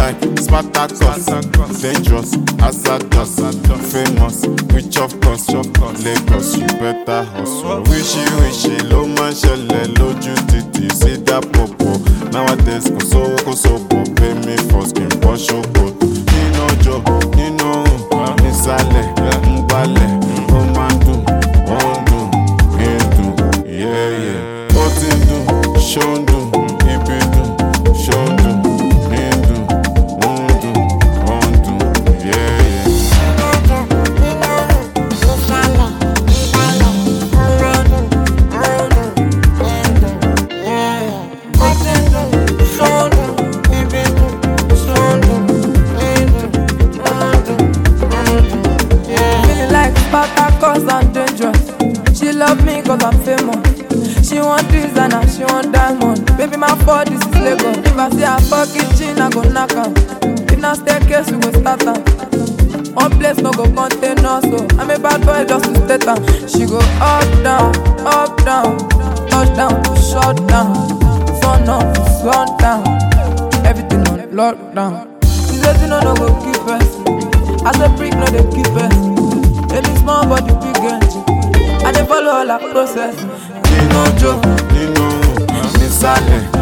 like Spartacus, dangerous, hazardous, famous, rich of course, Lagos, you better hustle. Wishy, low man ṣẹlẹ̀ lójú títì, see that popo. Nowadays, kò sówó, pay me for skin, bọ́ ṣòkòtò. Nínú ọjọ́, nínú òun, nísàlẹ̀, ń gbálẹ̀, ó máa ń dùn, ó ń dùn, kí n dùn, yeah. Ó ti ń dùn, ṣó ń dùn, ibi dùn, ṣó ń dùn, ní ń dùn, ó ń dùn, ó ń dùn, yeah. Cause I'm dangerous. She love me cause I'm famous. She want designer, she want diamond. Baby, my fault, this is Lagos. If I see her for kitchen, I go knock her. If not staircase, we go start her. One place no go contain us, so I'm a bad boy just to state her. She go up, down, touchdown, shut down. Sun up, sun down. Everything on lockdown. She says you know no go keep us. As a brick, no they keep us. Baby small but the big energy. I dey follow all her process. Nínú ọjọ́, nínú nísàlẹ̀.